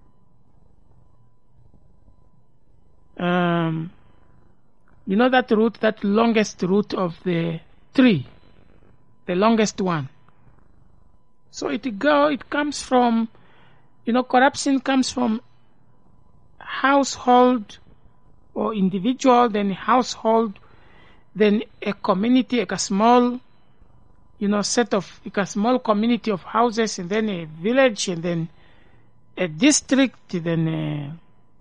Um, you know that root, that longest root of the tree, the longest one. So it go, it comes from, you know, corruption comes from household or individual, then household, then a community, like a small, you know, set of, like a small community of houses, and then a village, and then a district, then a,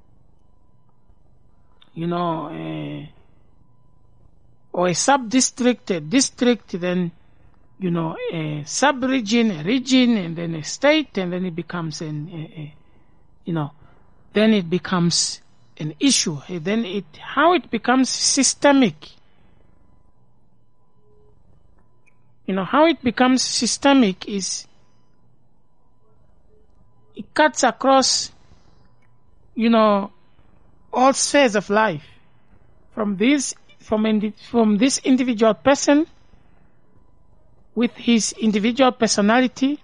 you know, a, or a sub-district, a district, then, you know, a sub-region, a region, and then a state, and then it becomes an, a, a, you know, then it becomes an issue. Then it, how it becomes systemic. You know, how it becomes systemic is it cuts across, you know, all spheres of life. From this, from, indi- from this individual person with his individual personality.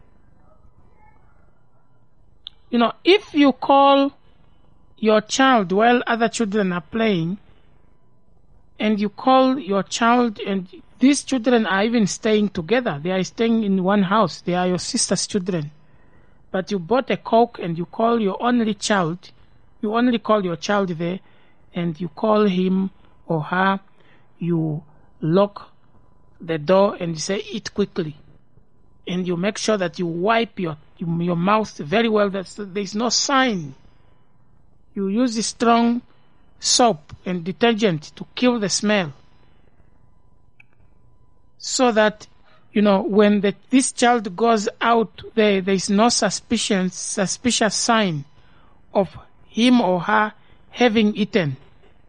You know, if you call your child while other children are playing, and you call your child, and these children are even staying together, they are staying in one house, they are your sister's children, but you bought a Coke and you call your only child, you only call your child there, and you call him or her, you lock the door and you say, eat quickly. And you make sure that you wipe your, your mouth very well, that there is no sign. You use strong soap and detergent to kill the smell. So that, you know, when the, this child goes out, there, there is no suspicion, suspicious sign of him or her having eaten.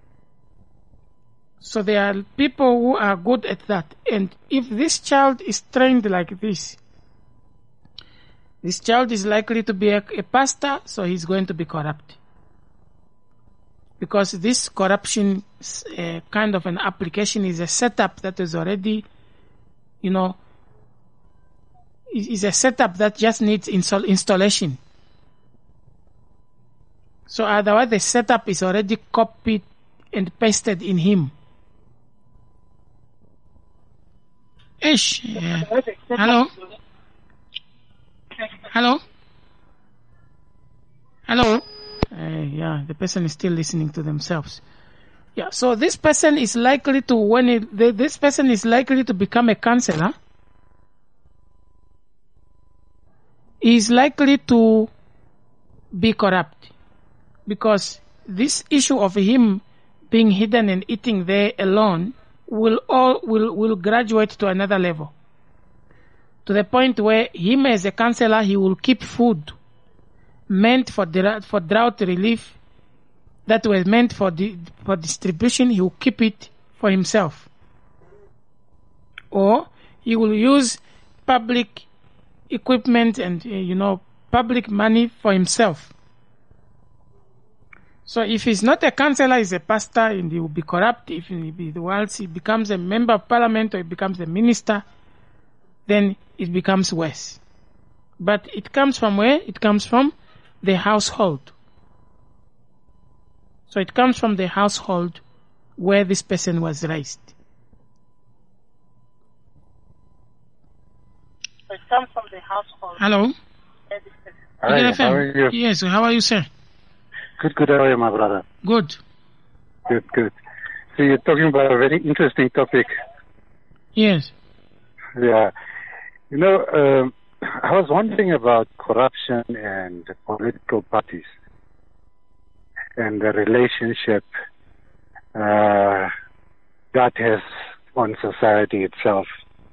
So there are people who are good at that. And if this child is trained like this, this child is likely to be a, a pastor, so he's going to be corrupt. Because this corruption uh, kind of an application is a setup that is already, you know, is a setup that just needs install installation. So otherwise the setup is already copied and pasted in him. Ish. Yeah. Hello? Hello? Hello? Uh, yeah, the person is still listening to themselves. Yeah, so this person is likely to, when it, the, this person is likely to become a counselor. He is likely to be corrupt. Because this issue of him being hidden and eating there alone will all will, will graduate to another level. To the point where him as a counselor, he will keep food meant for for drought relief, that was meant for the, for distribution, he will keep it for himself. Or he will use public equipment and, uh, you know, public money for himself. So if he's not a councillor, he's a pastor, and he will be corrupt. If he be the once he becomes a member of parliament or he becomes a minister, then it becomes worse. But it comes from where? It comes from the household. So it comes from the household where this person was raised. So it comes from the household. Hello. Hi, how are you? Yes, how are you, sir? Good, good. How are you, my brother? Good. Good, good. So you're talking about a very interesting topic. Yes. Yeah. You know, um, I was wondering about corruption and political parties and the relationship uh, that has on society itself.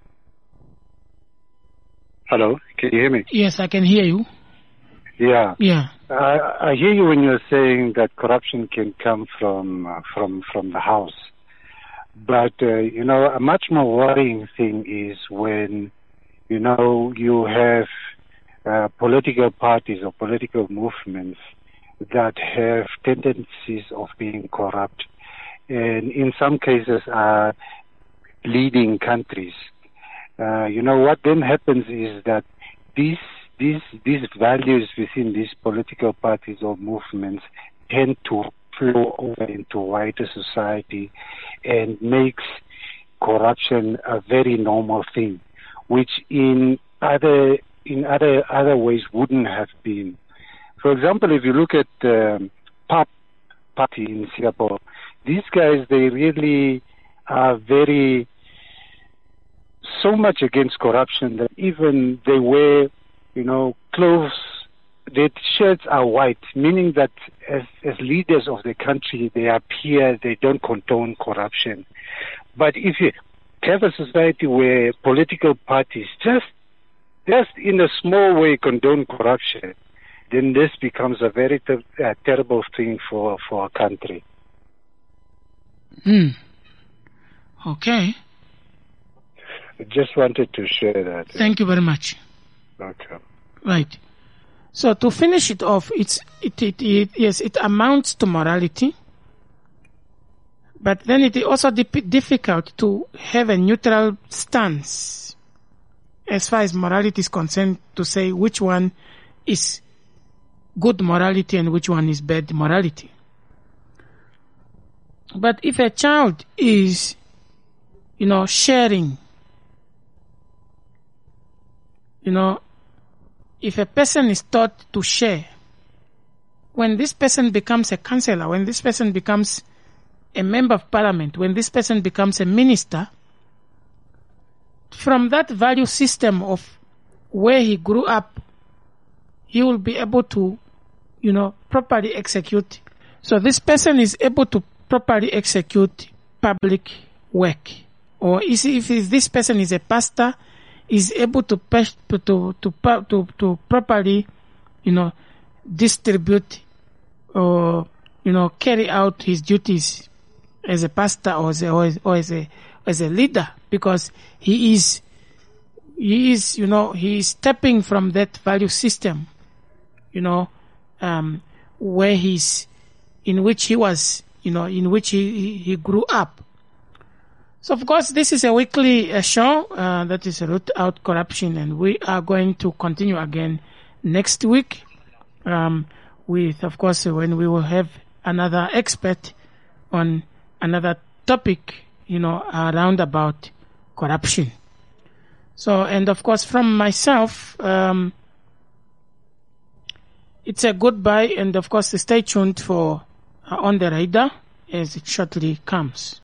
Hello, can you hear me? Yes, I can hear you. Yeah. Yeah. I, I hear you when you're saying that corruption can come from uh, from from the house, but uh, you know, a much more worrying thing is when you know you have uh, political parties or political movements that have tendencies of being corrupt, and in some cases are leading countries. Uh, you know what then happens is that these these these values within these political parties or movements tend to flow over into wider society and makes corruption a very normal thing, which in other in other other ways wouldn't have been. For example, if you look at the um, P A P party in Singapore, these guys, they really are very so much against corruption that even they wear, you know, clothes, their shirts are white, meaning that as, as leaders of the country, they appear, they don't condone corruption. But if you have a society where political parties just, just in a small way condone corruption, then this becomes a very ter- uh, terrible thing for, for a country. Hmm. Okay. I just wanted to share that. Thank you very much. Okay. Right. So to finish it off, it's it, it, it yes, it amounts to morality, but then it is also dip- difficult to have a neutral stance as far as morality is concerned to say which one is good morality and which one is bad morality. But if a child is, you know, sharing, you know, if a person is taught to share, when this person becomes a councillor, when this person becomes a member of parliament, when this person becomes a minister, from that value system of where he grew up, he will be able to, you know, properly execute. So this person is able to properly execute public work. Or if this person is a pastor, is able to to to to to properly, you know, distribute or, you know, carry out his duties as a pastor or as a, or as, or as a as a leader, because he is he is you know he is stepping from that value system, you know, um, where he's in which he was, you know, in which he he grew up. So, of course, this is a weekly uh, show uh, that is Root Out Corruption, and we are going to continue again next week um, with, of course, when we will have another expert on another topic, you know, around about corruption. So, and of course, from myself, um, it's a goodbye, and of course, stay tuned for uh, On the Radar as it shortly comes.